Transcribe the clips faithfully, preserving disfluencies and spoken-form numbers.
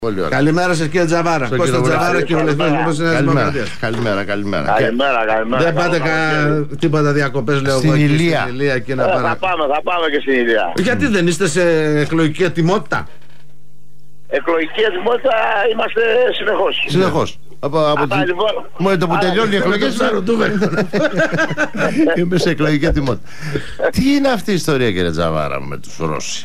Καλημέρα σας κύριε Τζαβάρα. Κώστα Τζαβάρα, κυριολεκτικός members της Νέας Δημοκρατίας. Καλημέρα, καλημέρα. Καλημέρα, καλημέρα. Δεν πάτε κα... τίποτα διακοπές, λέω στην εγώ, Ηλία. Στην Ηλία και να ε, πάρε... θα πάμε, θα πάμε και στην Ηλία. Γιατί δεν είστε σε εκλογική ετοιμότητα? Εκλογική ετοιμότητα είμαστε συνεχώς. Συνεχώς. Από, από Αυτά, τη... λοιπόν. Μόνο το που τελειώνει οι εκλογές είμαι σε εκλογική ετοιμότητα. Τι είναι αυτή η ιστορία, κύριε Τζαβάρα, με τους Ρώσοι?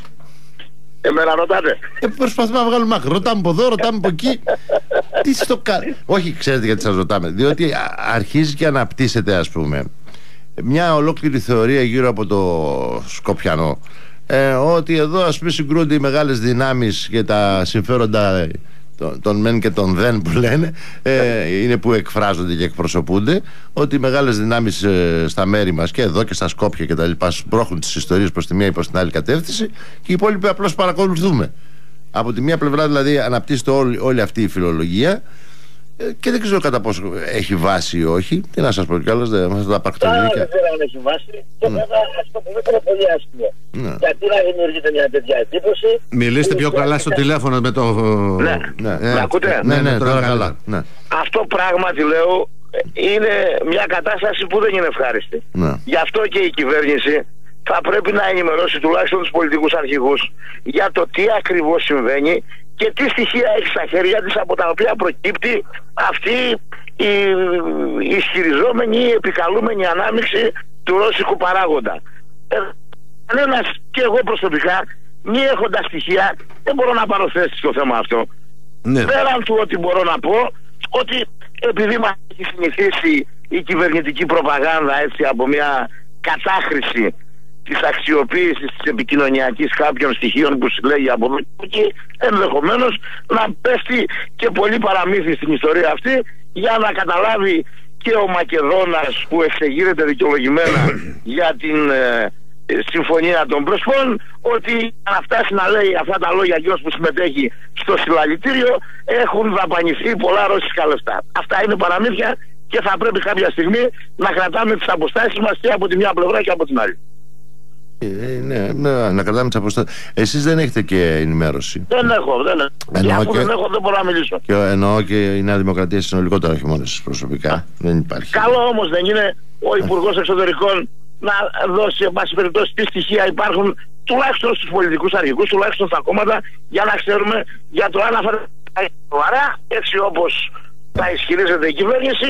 Εμένα ρωτάτε. Ε, προσπαθούμε να βγάλουμε άκρη. Ρωτάμε από εδώ, ρωτάμε από εκεί. Τι στο κάνει? Όχι, ξέρετε γιατί σας ρωτάμε? Διότι αρχίζει και αναπτύσσεται, ας πούμε, μια ολόκληρη θεωρία γύρω από το Σκοπιανό, ε, ότι εδώ, ας πούμε, συγκρούνται οι μεγάλες δυνάμεις και τα συμφέροντα των μεν και των δεν που λένε, ε, είναι που εκφράζονται και εκπροσωπούνται, ότι οι μεγάλες δυνάμεις ε, στα μέρη μας και εδώ και στα Σκόπια και τα λοιπά σπρώχνουν τις ιστορίες προς τη μία ή προς την άλλη κατεύθυνση και οι υπόλοιποι απλώς παρακολουθούμε. Από τη μία πλευρά δηλαδή αναπτύσσεται όλη, όλη αυτή η φιλολογία, ε, και δεν ξέρω κατά πόσο έχει βάση ή όχι. Τι να σας πω κι άλλως, δεν μας τα πρακτορικά. Δεν ξέρω αν έχει βάση και βέβαια αυτό που είναι πολύ άσχημο. Γιατί να δημιουργείται μια τέτοια εντύπωση? Μιλήστε πιο καλά στο τηλέφωνο με το... Ναι, με ακούτε? Ναι, ναι, τώρα καλά. Αυτό πράγματι λέω είναι μια κατάσταση που δεν είναι ευχάριστη. Γι' αυτό και η κυβέρνηση θα πρέπει να ενημερώσει τουλάχιστον τους πολιτικούς αρχηγούς για το τι ακριβώς συμβαίνει και τι στοιχεία έχει στα χέρια της, από τα οποία προκύπτει αυτή η ισχυριζόμενη ή επικαλούμενη ανάμειξη του ρώσικου παράγοντα. Ε, κανένας, και εγώ προσωπικά, μη έχοντας στοιχεία, δεν μπορώ να πάρω θέση στο θέμα αυτό. Ναι. Πέραν του ότι μπορώ να πω ότι επειδή μας έχει συνηθίσει η κυβερνητική προπαγάνδα, έτσι, από μια κατάχρηση της αξιοποίησης της επικοινωνιακής κάποιων στοιχείων που συλλέγει από εδώ και εκεί, ενδεχομένως να πέφτει και πολύ παραμύθι στην ιστορία αυτή, για να καταλάβει και ο Μακεδόνας που εξεγείρεται δικαιολογημένα για την ε, συμφωνία των Πρεσπών, ότι να φτάσει να λέει αυτά τα λόγια και που συμμετέχει στο συλλαλητήριο έχουν δαπανηθεί πολλά ρώσικα λεφτά. Αυτά είναι παραμύθια και θα πρέπει κάποια στιγμή να κρατάμε τις αποστάσεις μας και από τη μια πλευρά και από την άλλη. Ε, ναι, ναι, να κρατάμε τις αποστάσεις. Εσείς δεν έχετε και ενημέρωση? Δεν έχω, δεν έχω. Και αφού και... δεν έχω, δεν μπορώ να μιλήσω. Και εννοώ και η Νέα Δημοκρατία συνολικότερα, όχι μόνο εσείς προσωπικά. Α, δεν υπάρχει. Καλό όμως δεν είναι ο Υπουργός Εξωτερικών να δώσει, εν πάση περιπτώσει, τι στοιχεία υπάρχουν τουλάχιστον στους πολιτικούς αρχηγούς, τουλάχιστον στα κόμματα, για να ξέρουμε για το αν αυτά σοβαρά, έτσι όπως τα ισχυρίζεται η κυβέρνηση,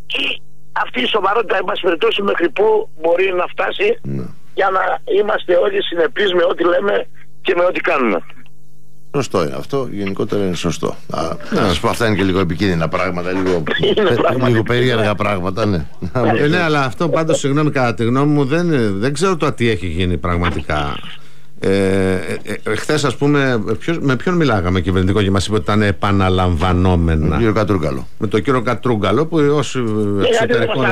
ή αυτή η σοβαρότητα, εν πάση περιπτώσει, μέχρι πού μπορεί να φτάσει, ναι, για να είμαστε όλοι συνεπείς με ό,τι λέμε και με ό,τι κάνουμε. Σωστό είναι αυτό, γενικότερα είναι σωστό. Α, να σας πω, αυτά είναι και λίγο επικίνδυνα πράγματα, λίγο, λίγο περίεργα πράγματα, ναι. Ε, ναι, αλλά αυτό πάντως, συγγνώμη, κατά τη γνώμη μου, δεν, δεν ξέρω το τι έχει γίνει πραγματικά. Ε, ε, ε, χθες, ας πούμε, ποιος, με ποιον μιλάγαμε κυβερνητικό και μας είπε ότι ήταν επαναλαμβανόμενα? Με τον κύριο Κατρούγκαλο. Με τον κύριο Κατρούγκαλο, που ως εξωτερικό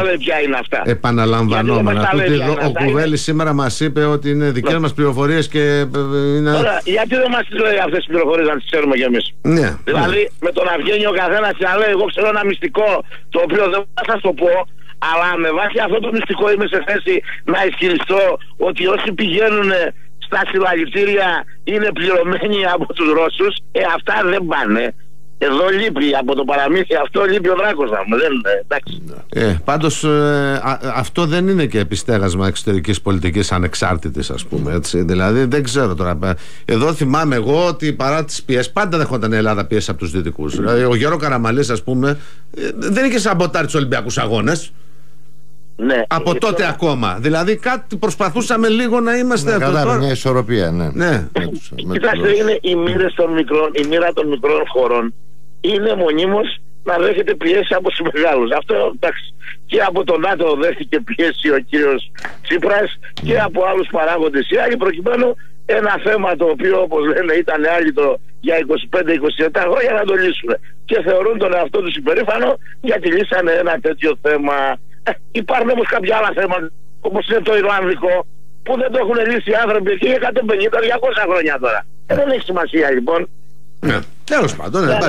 επαναλαμβανόμενα. Ο Κουβέλης σήμερα μας είπε ότι είναι δικές μας πληροφορίες και είναι... Τώρα, γιατί δεν μας τις λέει αυτές τις πληροφορίες να τις ξέρουμε κι εμείς? Ναι, δηλαδή, ναι, με το να βγαίνει ο καθένας και να λέει εγώ ξέρω ένα μυστικό το οποίο δεν θα σας το πω, αλλά με βάση αυτό το μυστικό είμαι σε θέση να ισχυριστώ ότι όσοι πηγαίνουν στα συλλαλητήρια είναι πληρωμένοι από τους Ρώσους. Ε, αυτά δεν πάνε. Εδώ λείπει από το παραμύθι αυτό, λείπει ο δράκος να μου. Δεν, εντάξει. Ε, πάντως ε, α, αυτό δεν είναι και επιστέγασμα εξωτερικής πολιτικής ανεξάρτητης, ας πούμε, έτσι. Δηλαδή δεν ξέρω τώρα. Εδώ θυμάμαι εγώ ότι παρά τις πιέσεις, πάντα δεχόταν η Ελλάδα πίεση από τους Δυτικούς. Δηλαδή ο Γιώργο Καραμαλής, ας πούμε, δεν είχε σαμποτάρει τους Ολυμπιακούς Αγώνες. Ναι, από τότε τώρα... ακόμα. Δηλαδή κάτι προσπαθούσαμε λίγο να είμαστε... Ναι, κατά μια ισορροπία, ναι. ναι. Κοιτάξτε, είναι η μοίρα των μικρών, η μοίρα των μικρών χωρών είναι μονίμως να δέχεται πιέσει από τους μεγάλους. Αυτό, εντάξει, και από τον ΝΑΤΟ δέχτηκε πιέσει ο κύριος Τσίπρας και ναι, από άλλους παράγοντες οι άλλοι, προκειμένου ένα θέμα το οποίο, όπως λένε, ήταν άλυτο για είκοσι πέντε είκοσι επτά χρόνια να το λύσουν. Και θεωρούν τον εαυτό τους υπερήφανο γιατί λύσανε ένα τέτοιο θέμα. Υπάρχουν όμως κάποια άλλα θέματα, όπως είναι το Ιρλανδικό, που δεν το έχουν λύσει οι άνθρωποι εκεί εκατόν πενήντα διακόσια χρόνια τώρα. Ε, δεν έχει σημασία, λοιπόν. Ναι. Τέλος πάντων, ναι,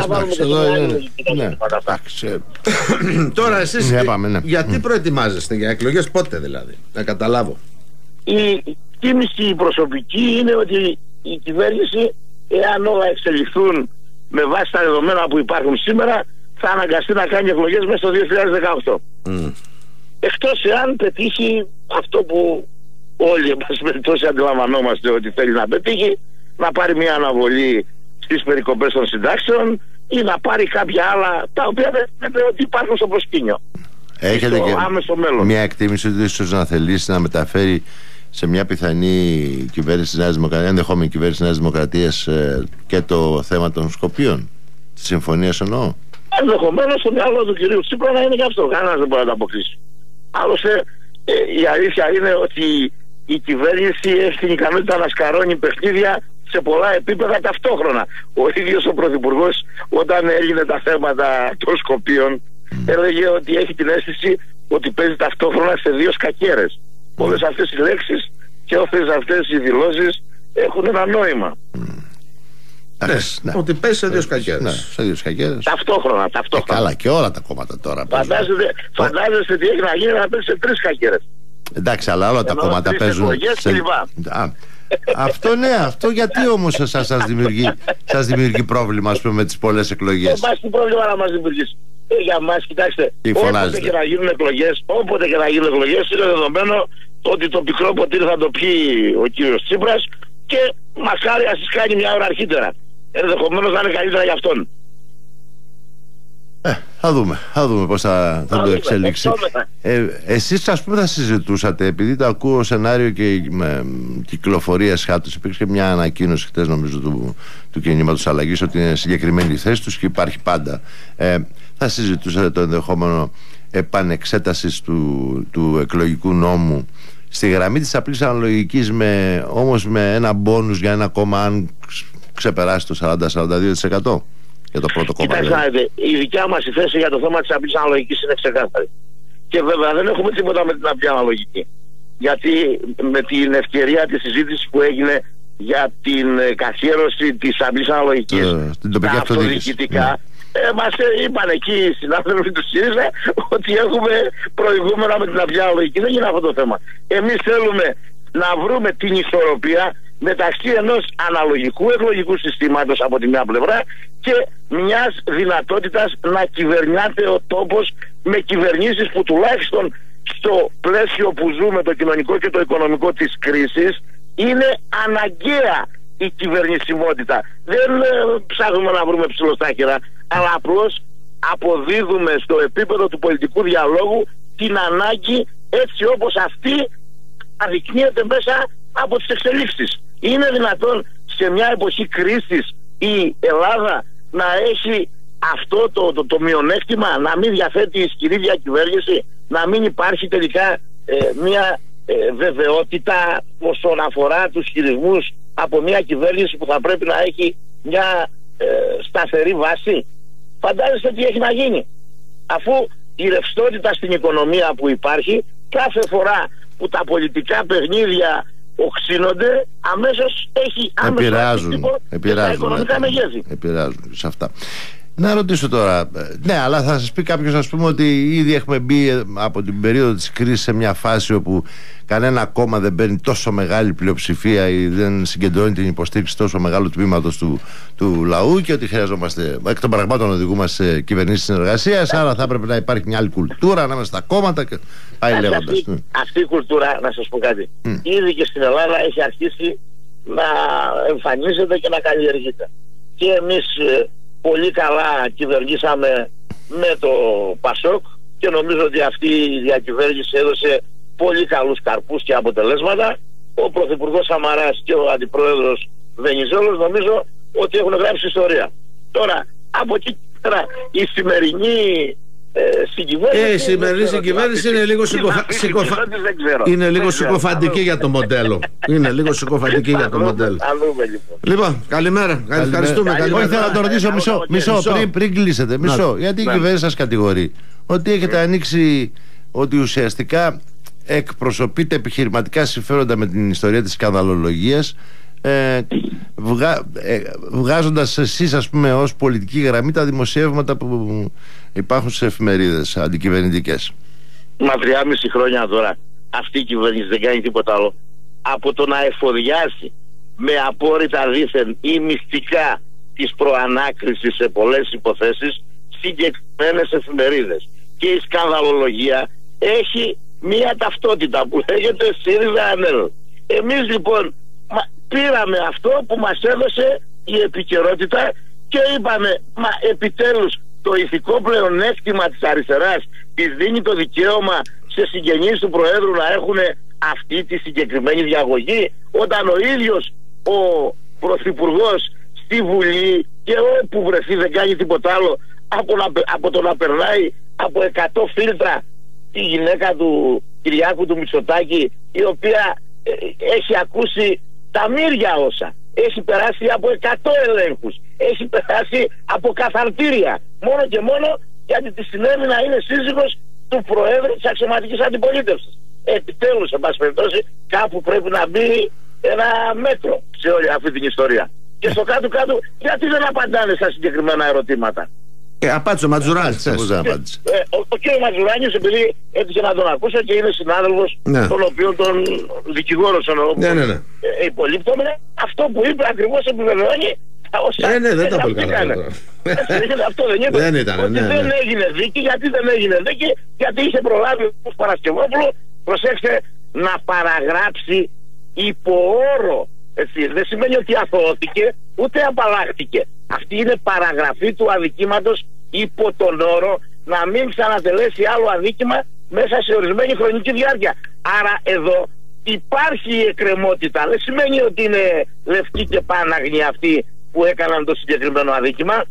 ναι. Τώρα εσείς γιατί προετοιμάζεστε για εκλογές, πότε δηλαδή, να καταλάβω? Η κίνηση προσωπική είναι ότι η κυβέρνηση, εάν όλα εξελιχθούν με βάση τα δεδομένα που υπάρχουν σήμερα θα αναγκαστεί να κάνει εκλογές μέσα στο δύο χιλιάδες δεκαοκτώ. Mm. Εκτός εάν πετύχει αυτό που όλοι εμάς αντιλαμβανόμαστε ότι θέλει να πετύχει, να πάρει μια αναβολή στις περικοπές των συντάξεων ή να πάρει κάποια άλλα τα οποία δεν φαίνεται ότι υπάρχουν στο προσκήνιο. Έχετε και άμεσο μέλλον. Μια εκτίμηση ότι ίσως να θελήσει να μεταφέρει σε μια πιθανή κυβέρνηση της Νέας Δημοκρατίας, ενδεχόμενη κυβέρνηση της Νέας Δημοκρατίας, ε, και το θέμα των Σκοπίων, της συμφωνίας εννοώ. Ενδεχομένως στο μυαλό του κυρίου Τσίπρα να είναι και αυτό. Κανένας δεν μπορεί να το αποκλείσει. Άλλωστε ε, η αλήθεια είναι ότι η κυβέρνηση έχει την ικανότητα να σκαρώνει παιχνίδια σε πολλά επίπεδα ταυτόχρονα. Ο ίδιος ο Πρωθυπουργός, όταν έγινε τα θέματα των Σκοπίων, mm. έλεγε ότι έχει την αίσθηση ότι παίζει ταυτόχρονα σε δύο σκακέρες. Mm. Όλες αυτές οι λέξεις και όλες αυτές οι δηλώσεις έχουν ένα νόημα. Mm. Ναι, ναι. Ότι παίζει σε δύο σκακέρες. Ναι, σε δύο σκακέρες. Ταυτόχρονα, ταυτόχρονα. Ε, καλά, και όλα τα κόμματα τώρα. Φαντάζεστε, φαντάζεστε τι έχει να γίνει να παίζει σε τρεις σκακέρες. Εντάξει, αλλά όλα τα κόμματα παίζουν. Σε... Α, αυτό ναι, αυτό γιατί όμως σας, σας, δημιουργεί, σας δημιουργεί πρόβλημα, ας πούμε, με τις πολλές εκλογές? Εμάς τι πρόβλημα να μας δημιουργήσει? Ε, για μας, κοιτάξτε, όποτε και να γίνουν εκλογές, όποτε και να γίνουν εκλογές, είναι δεδομένο ότι το πικρό ποτήρι θα το πιει ο κύριος Τσίπρας και μακάρι ας τις κάνει μια ώρα αρχίτερα. Ενδεχομένως να είναι καλύτερα για αυτόν. Ε, θα δούμε, θα δούμε πώς θα, θα, θα το εξελίξει. Ε, εσείς, ας πούμε, θα συζητούσατε, επειδή το ακούω σενάριο και με κυκλοφορία χάτους, υπήρξε μια ανακοίνωση χτες νομίζω του, του κινήματος αλλαγής ότι είναι συγκεκριμένη η θέση τους και υπάρχει πάντα. Ε, θα συζητούσατε το ενδεχόμενο επανεξέτασης του, του εκλογικού νόμου στη γραμμή της απλής αναλογικής, με, όμως με ένα μπόνους για ένα κόμμα αν ξεπεράσει το σαράντα με σαράντα δύο τοις εκατό? Για το πρώτο κόμμα. Κοιτάξτε, η δικιά μας η θέση για το θέμα της απλής αναλογικής είναι ξεκάθαρη. Και βέβαια δεν έχουμε τίποτα με την απλή αναλογική. Γιατί με την ευκαιρία της συζήτησης που έγινε για την καθιέρωση της απλής αναλογικής τα αυτοδιοικητικά, ε, μας είπαν εκεί οι συνάδελφοι του ΣΥΡΙΖΑ ότι έχουμε προηγούμενα με την απλή αναλογική. Δεν είναι αυτό το θέμα. Εμείς θέλουμε να βρούμε την ισορροπία μεταξύ ενός αναλογικού εκλογικού συστήματος από τη μια πλευρά και μιας δυνατότητας να κυβερνάται ο τόπος με κυβερνήσεις που τουλάχιστον στο πλαίσιο που ζούμε, το κοινωνικό και το οικονομικό της κρίσης, είναι αναγκαία η κυβερνησιμότητα. Δεν ε, ψάχνουμε να βρούμε ψιλοστάχυρα, αλλά απλώς αποδίδουμε στο επίπεδο του πολιτικού διαλόγου την ανάγκη έτσι όπως αυτή αδεικνύεται μέσα από τις εξελίξεις. Είναι δυνατόν σε μια εποχή κρίσης η Ελλάδα να έχει αυτό το, το, το μειονέκτημα, να μην διαθέτει ισχυρή διακυβέρνηση, να μην υπάρχει τελικά ε, μια ε, βεβαιότητα όσον αφορά τους χειρισμούς από μια κυβέρνηση που θα πρέπει να έχει μια ε, σταθερή βάση? Φαντάζεστε τι έχει να γίνει, αφού η ρευστότητα στην οικονομία που υπάρχει, κάθε φορά που τα πολιτικά παιχνίδια οξύνονται, αμέσως έχει άμεσο αντίκτυπο στα οικονομικά μεγέθη. Επηρεάζουν σε αυτά. Να ρωτήσω τώρα, ναι, αλλά θα σας πει κάποιος, ας πούμε, ότι ήδη έχουμε μπει από την περίοδο της κρίσης σε μια φάση όπου κανένα κόμμα δεν παίρνει τόσο μεγάλη πλειοψηφία ή δεν συγκεντρώνει την υποστήριξη τόσο μεγάλου τμήματος του, του λαού, και ότι χρειαζόμαστε εκ των πραγμάτων να οδηγούμαστε σε κυβερνήσεις συνεργασίας, άρα θα έπρεπε να υπάρχει μια άλλη κουλτούρα ανάμεσα στα κόμματα και πάει λέγοντας. Αυτή, αυτή η κουλτούρα, να σας πω κάτι, mm. ήδη και στην Ελλάδα έχει αρχίσει να εμφανίζεται και να καλλιεργείται. Και εμείς πολύ καλά κυβερνήσαμε με το ΠΑΣΟΚ και νομίζω ότι αυτή η διακυβέρνηση έδωσε πολύ καλούς καρπούς και αποτελέσματα. Ο Πρωθυπουργός Σαμαράς και ο Αντιπρόεδρος Βενιζέλος νομίζω ότι έχουν γράψει ιστορία. Τώρα από εκεί πέρα η σημερινή ε, συγκυβέρνηση, ε, η σημερινή συγκυβέρνηση είναι λίγο, συκοφα... συκοφα... είναι λίγο συκοφαντική για το μοντέλο. Είναι λίγο συκοφαντική για το μοντέλο. Λοιπόν, καλημέρα. Ευχαριστούμε. Όχι, θέλω να το ρωτήσω μισό, μισό πριν, πριν κλείσετε. Μισό. Γιατί η κυβέρνηση σας κατηγορεί ότι έχετε ανοίξει, ότι ουσιαστικά εκπροσωπείτε επιχειρηματικά συμφέροντα με την ιστορία της σκανδαλολογίας, ε, βγα, ε, βγάζοντας εσείς, ας πούμε, ως πολιτική γραμμή τα δημοσιεύματα που υπάρχουν σε εφημερίδες αντικυβερνητικές. Μα τριάμιση χρόνια τώρα αυτή η κυβέρνηση δεν κάνει τίποτα άλλο από το να εφοδιάσει με απόρριτα δήθεν ή μυστικά της προανάκρισης σε πολλές υποθέσεις συγκεκριμένες εφημερίδες. Και η σκανδαλολογία έχει μία ταυτότητα που λέγεται ΣΥΡΙΖΑ-ΑΝΕΛ. Εμείς λοιπόν πήραμε αυτό που μας έδωσε η επικαιρότητα και είπαμε, μα επιτέλους το ηθικό πλεονέκτημα της αριστεράς της δίνει το δικαίωμα σε συγγενείς του Προέδρου να έχουν αυτή τη συγκεκριμένη διαγωγή, όταν ο ίδιος ο Πρωθυπουργός στη Βουλή και όπου βρεθεί δεν κάνει τίποτα άλλο από, να, από το να περνάει από εκατό φίλτρα τη γυναίκα του Κυριάκου του Μητσοτάκη, η οποία ε, έχει ακούσει τα μύρια όσα, έχει περάσει από εκατό ελέγχους, έχει περάσει από καθαρτήρια, μόνο και μόνο γιατί τη συνέβη να είναι σύζυγος του Προέδρου της αξιωματικής αντιπολίτευσης. Επιτέλους, εν πάση περιπτώσει, κάπου πρέπει να μπει ένα μέτρο σε όλη αυτή την ιστορία. Και στο κάτω-κάτω, γιατί δεν απαντάνε στα συγκεκριμένα ερωτήματα. Ε, απάντησε ο Ματζουράνης. Ε, ε, ο, ο κ. Ματζουράνης, επειδή έτυχε να τον ακούσω και είναι συνάδελφος, ναι, τον οποίο τον δικηγόρος εννοώ, ναι, ναι, ναι. ε, υπολείπτομαι, αυτό που είπε ακριβώς επιβεβαιώνει όσα ε, ναι, δεν τα πολύ καλά. Αυτό δεν είπε. Δεν ήταν, ότι ναι, ναι. δεν έγινε δίκη. Γιατί δεν έγινε δίκη? Γιατί είχε προλάβει ο Παρασκευόπουλο, προσέξτε, να παραγράψει υπό όρο. Έτσι, δεν σημαίνει ότι αθωώθηκε ούτε απαλλάχθηκε. Αυτή είναι παραγραφή του αδικήματος υπό τον όρο να μην ξανατελέσει άλλο αδίκημα μέσα σε ορισμένη χρονική διάρκεια. Άρα εδώ υπάρχει η εκκρεμότητα. Δεν σημαίνει ότι είναι λευκοί και πάναγνοι αυτοί που έκαναν το συγκεκριμένο αδίκημα.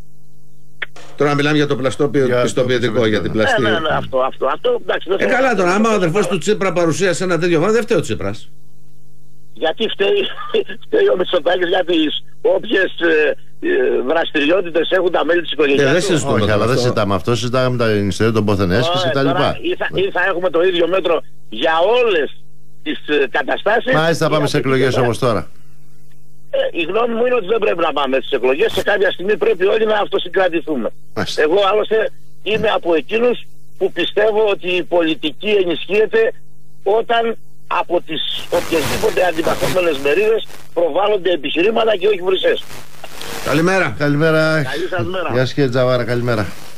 Τώρα μιλάμε για το πιστοποιητικό, για την πλαστή. Ναι, ναι, ναι, αυτό, αυτό, αυτό. Εντάξει, ε, καλά τώρα, άμα ο αδερφός του Τσίπρα παρουσίασε ένα τέτοιο φόνο, δεν φταίει ο Τσίπρας. Γιατί φταίει, φταίει ο Μητσοτάκης για τις όποιες ε, ε, δραστηριότητες έχουν τα μέλη της οικογένειας. Ε, δεν συζητούμε. Όχι, αλλά δεν συζητάμε αυτό, συζητάμε τα ιστορία των Ποθενές και τα λοιπά. Ή θα, ή θα έχουμε το ίδιο μέτρο για όλες τις ε, καταστάσεις. Μάλιστα, θα πάμε σε εκλογές όμως τώρα. Ε, η γνώμη μου είναι ότι δεν πρέπει να πάμε στις εκλογές. Σε κάποια στιγμή πρέπει όλοι να αυτοσυγκρατηθούμε. Μάλιστα. Εγώ άλλωστε είμαι από εκείνους που πιστεύω ότι η πολιτική ενισχύεται όταν από τις οποιασδήποτε αντιπαθόμενες μερίδες προβάλλονται επιχειρήματα και όχι βρυσές. Καλημέρα. Καλημέρα. Καλή σας μέρα. Γεια σας κύριε Τζαβάρα, καλημέρα.